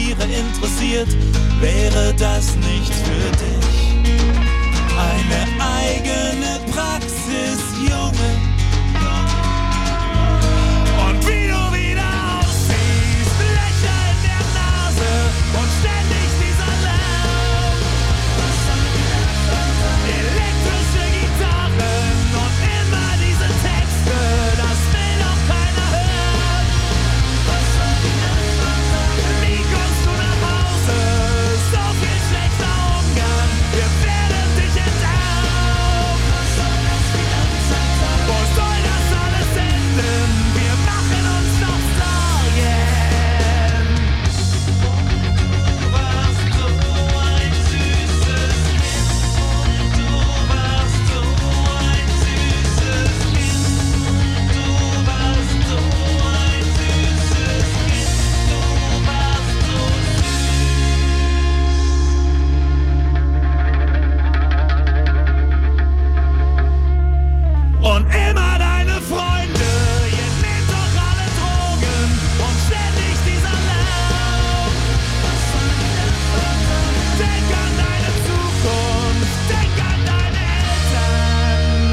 Tiere interessiert, wäre das nicht für dich eine eigene Praxis, Junge? Und wie du wieder aussiehst, Löcher in der Nase und ständig dieser Lärm. Elektrische Gitarren und immer diese Texte, das will doch keiner hören. Wie kommst du nach Hause? So viel schlechter Umgang, wir werden dich enterben. Wo soll das alles enden? Wir machen uns noch Sorgen. Du warst so ein süßes Kind. Du warst so ein süßes Kind. Du warst so ein süßes Kind. Du warst so süß. Und immer deine Freunde, ihr nehmt doch alle Drogen und ständig dieser Lärm. Denk an deine Zukunft, denk an deine Eltern.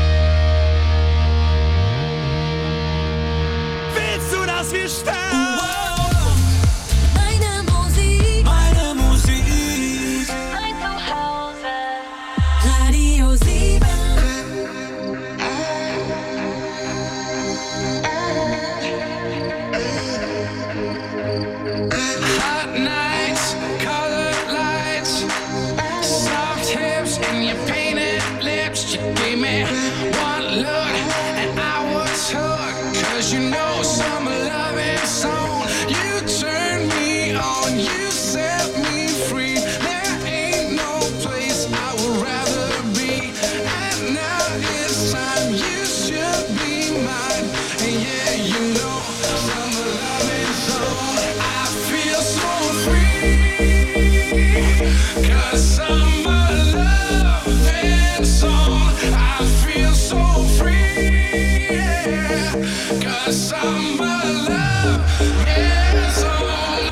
Willst du, dass wir sterben? Meine Musik, Meine Musik. mein Zuhause. Radio 7. Hot nights, colored lights, soft hips and your painted lips. You gave me one look and I was hooked. 'Cause you know summer loving song. You turned me on, you set me free. There ain't no place I would rather be. And now it's time, you should be mine. And yeah, you know summer loving song. I feel so free. 'Cause summer loving song. I feel so free. Yeah. 'Cause summer loving song.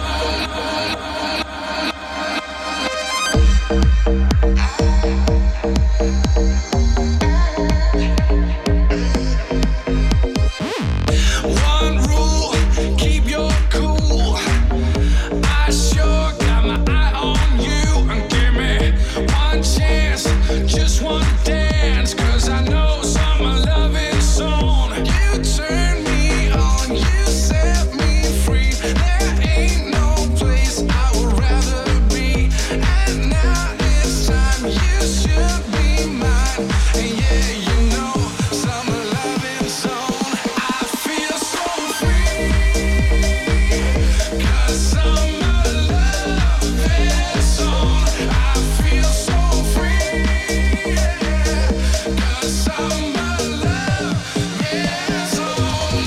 One rule, keep your cool. I sure got my eye on you. And give me one chance, just one dance. 'Cause I know summer loving song. You turn me on, you set me free. There ain't no place I would rather be. And now it's time, you should be mine. And yeah, you know summer loving song. I feel so free. 'Cause summer loving song. I feel so free. Yeah. 'Cause summer loving song.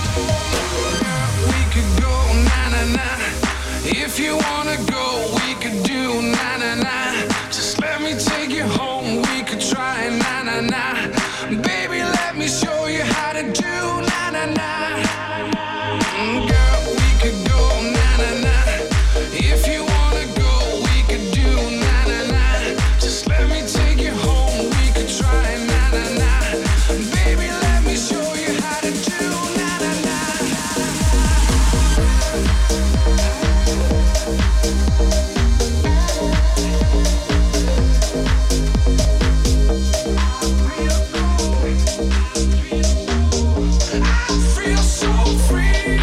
We could go na-na-na. If you wanna go, we could do na-na-na. Just let me take you home, we could try na-na-na. Baby, let me show you how to do na-na-na. Girl, we could go na-na-na. If you wanna go, we could do na-na-na. Just let me take you home, we could try na-na-na. Baby, let me show you how to do na-na-na. I feel so free.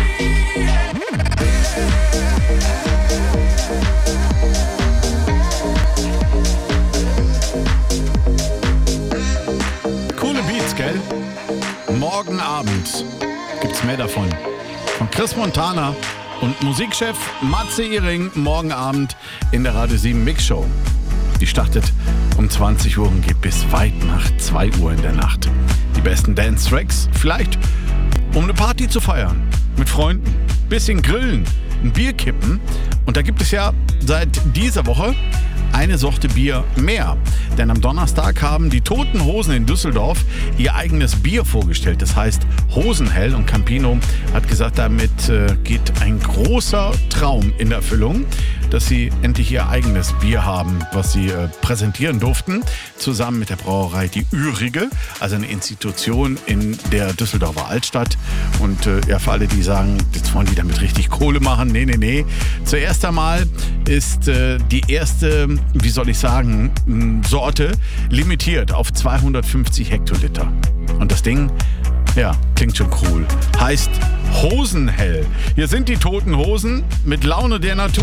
Coole Beats, gell? Morgen Abend gibt's mehr davon. Von Chris Montana und Musikchef Matze Iring morgen Abend in der Radio 7 Mixshow. Die startet um 20 Uhr und geht bis weit nach 2 Uhr in der Nacht. Die besten Dance-Tracks, vielleicht um eine Party zu feiern. Mit Freunden, bisschen grillen, ein Bier kippen. Und da gibt es ja seit dieser Woche eine Sorte Bier mehr. Denn am Donnerstag haben die Toten Hosen in Düsseldorf ihr eigenes Bier vorgestellt. Das heißt Hosenhell, und Campino hat gesagt, damit geht ein großer Traum in Erfüllung, dass sie endlich ihr eigenes Bier haben, was sie präsentieren durften, zusammen mit der Brauerei Die Ürige, also eine Institution in der Düsseldorfer Altstadt. Und ja, für alle, die sagen, jetzt wollen die damit richtig Kohle machen, nee. Zuerst einmal ist die erste, wie soll ich sagen, Sorte limitiert auf 250 Hektoliter. Und das Ding, ja, klingt schon cool. Heißt Hosenhell. Hier sind die Toten Hosen mit Laune der Natur.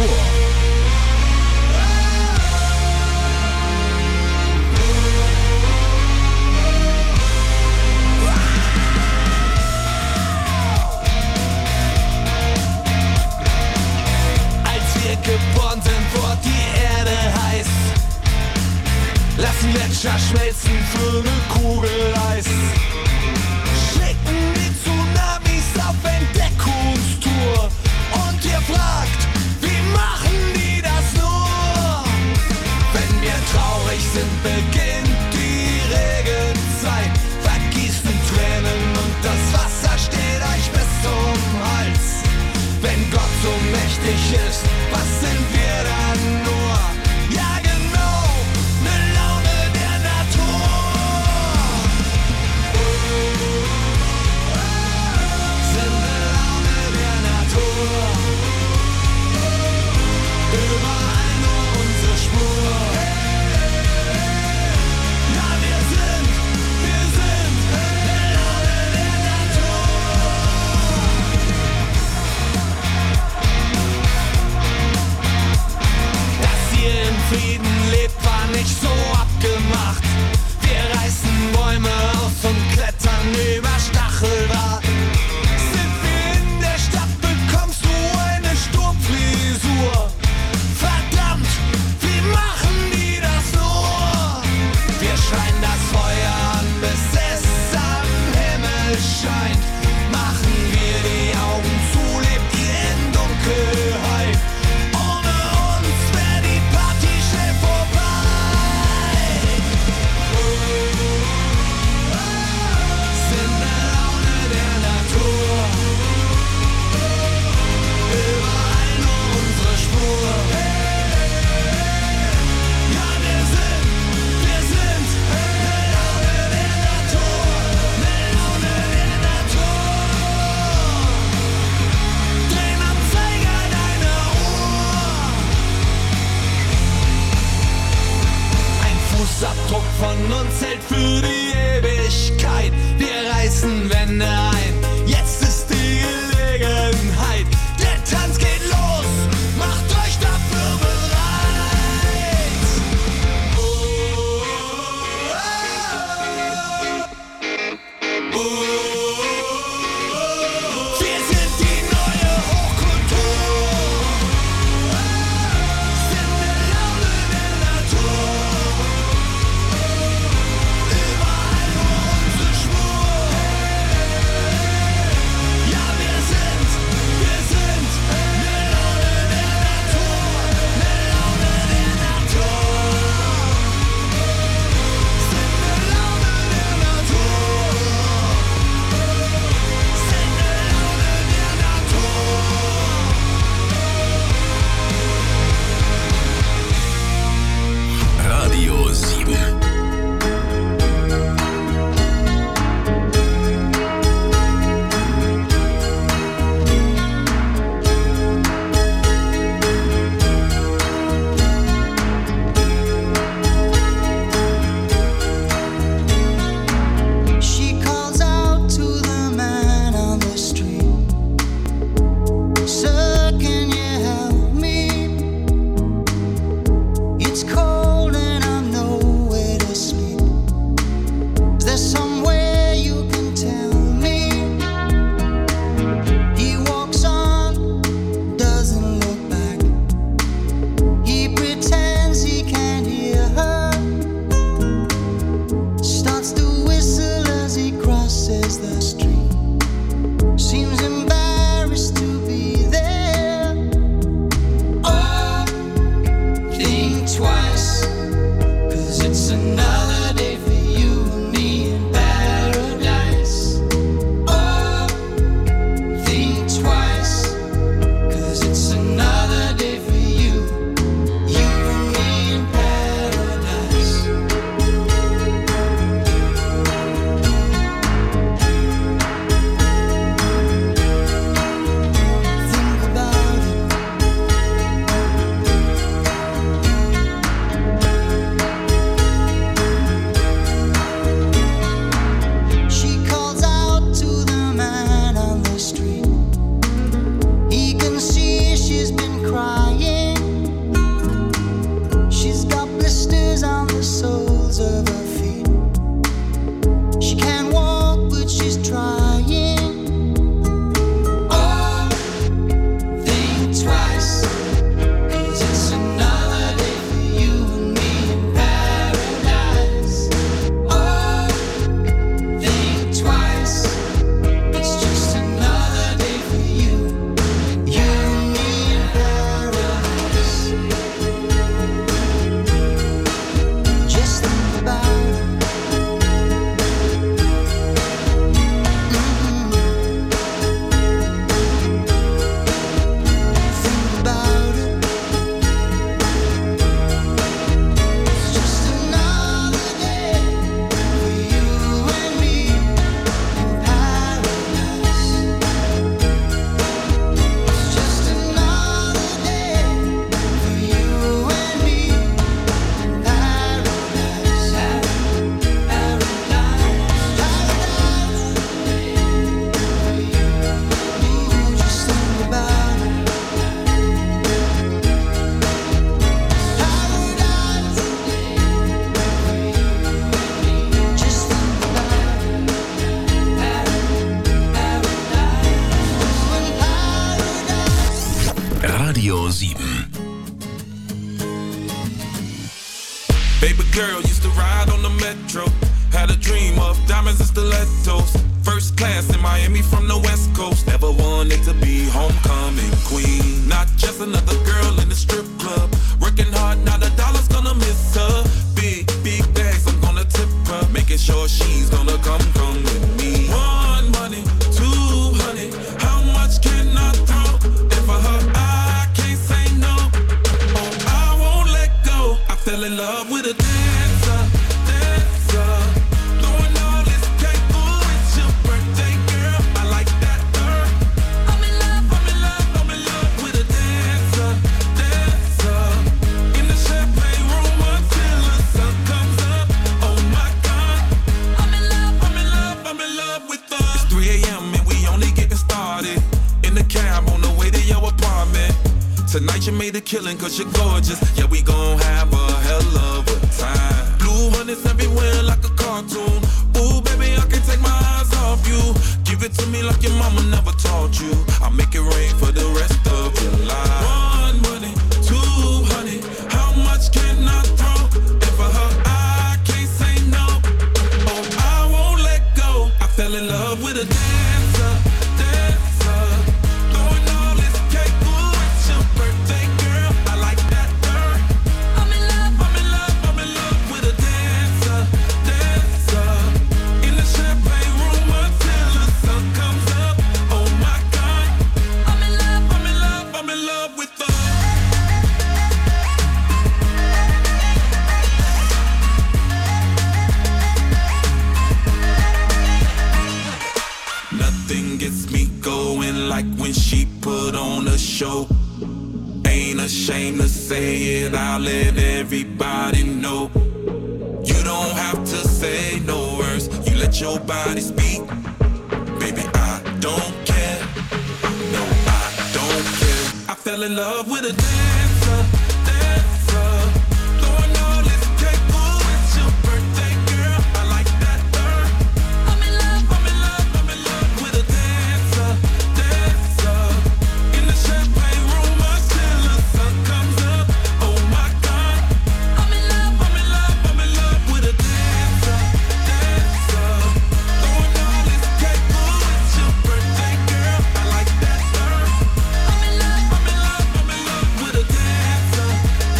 Als wir geboren sind, wurde die Erde heiß. Lassen Gletscher schmelzen für eine Kugel Eis. Schicken die Tsunamis auf Entdeckungstour. Und ihr fragt, wie machen die das nur? Wenn wir traurig sind, beginnt die Regenzeit. Vergießen Tränen und das Wasser steht euch bis zum Hals. Wenn Gott so mächtig ist, was sind wir dann nur? Ja genau, ne Laune der Natur. Baby girl used to ride on the metro. Had a dream of diamonds and stilettos. First class in Miami from the West Coast. Never wanted to be homecoming queen. Not just another girl in the strip club. Working hard, now the dollar's gonna miss her. Big bags, I'm gonna tip her. Making sure she's gonna come with me. One money, two honey. How much can I throw? And for her, I can't say no. Oh, I won't let go. I fell in love with a dancer. Throwing all this cake, ooh, it's your birthday, girl. I like that, I'm in love with a dancer. In the champagne room until the sun comes up. Oh my God, I'm in love with her. It's 3 a.m. and we only getting started. In the cab on the way to your apartment. Tonight you made a killing cause you're gorgeous. Yeah, we gon' have a hell of a time. Blue honey's everywhere like a cartoon. Ooh, baby, I can't take my eyes off you. Give it to me like your mama never taught you. I'll make it rain for the rest of your life. One money, two honey. How much can I throw? And for her, I can't say no. Oh, I won't let go. I fell in love with a dancer. Throwing all this cake, ooh, it's your birthday, girl. I like that, I'm in love with a dancer. In the champagne room until the sun comes up. Oh my God, I'm in love with her. Nothing gets me going like when she put on a show. Ain't ashamed to say it, I'll let everybody know. You don't have to say no words, you let your body speak. Baby, I don't care. No, I don't care. I fell in love with a dancer. Throwing all this cake, ooh, it's your birthday, girl. I like that, I'm in love with a dancer. In the champagne room until the sun comes up. Oh my God, I'm in love with a dancer. Throwing all this cake, ooh, it's your birthday, girl. I like that, I'm in love with a dancer.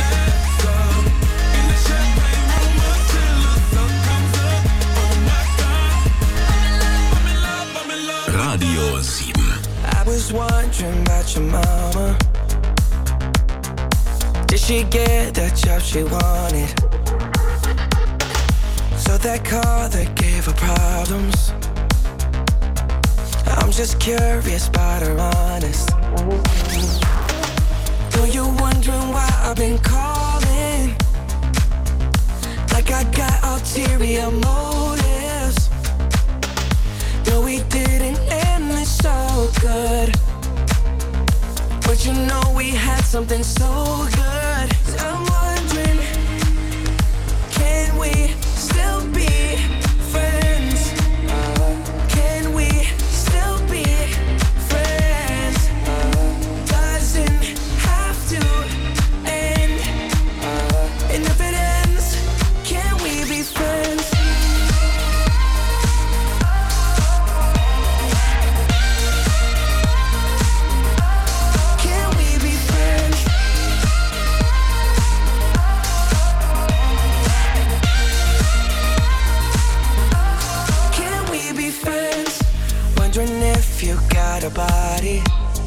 In the champagne room until the sun comes up. Oh my God, I'm in love. Radio 7. I was wondering about your mama. Did she get the job she wanted? So that car that gave her problems. I'm just curious about her honest. Though you're wondering why I've been calling, like I got ulterior motives. Though we didn't end this so good, but you know we had something so good. I'm wondering, can we still be friends? Can we still be friends? Doesn't have to end. And if it ends, can we be friends? Can we be friends? Can we be friends? Wondering if you got a body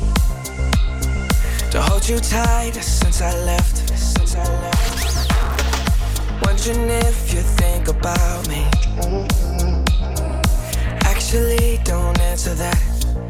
to hold you tight since I left. Wondering if you think about me. Actually, don't answer that.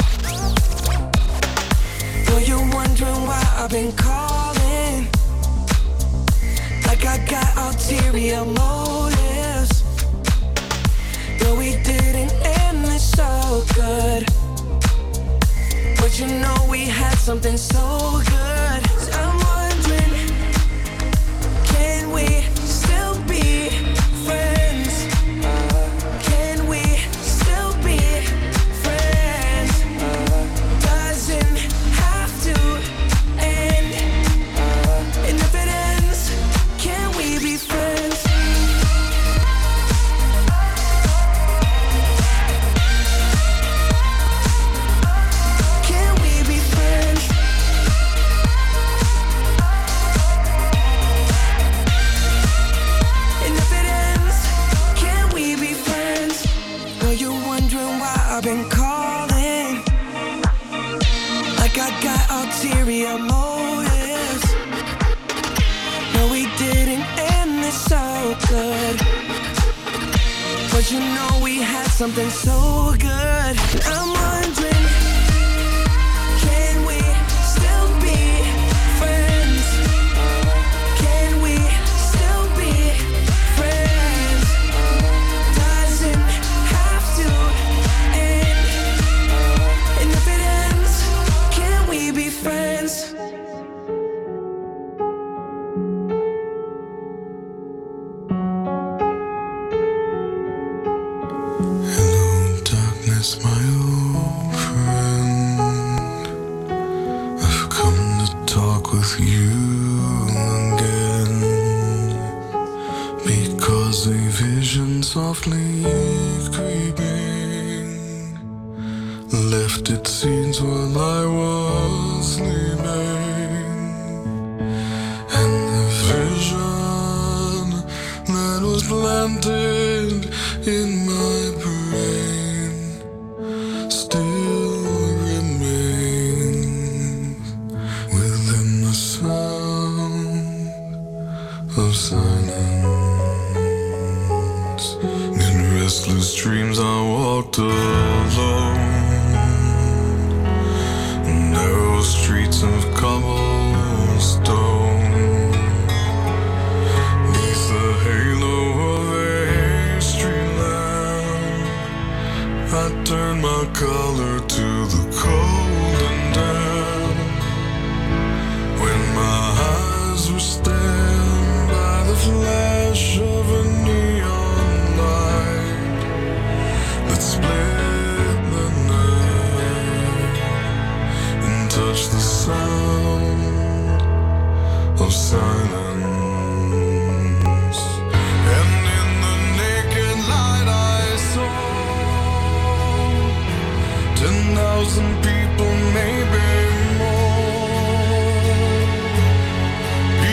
Though you're wondering why I've been calling, like I got ulterior motives. Though we didn't end this so good, but you know we had something so good. I'm wondering, can we still be friends? Can we still be friends? Doesn't have to end. 'cause you know we had something so good. I'm wondering, can we still be friends? Can we still be friends? Doesn't have to end. And if it ends, can we be friends? Hello, darkness, my old friend. I've come to talk with you again, because a vision softly creeping left its scenes while I was sleeping, and the vision that was planted in my brain still remains within the sound of silence. In restless dreams I walked alone, narrow streets of cobblestone, neath the halo of a street lamp. I turned my collar to the cold and damp, when my eyes were stabbed by the flash of a neon light that split the night and touched the sound of silence. And in the naked light I saw 10,000 people, maybe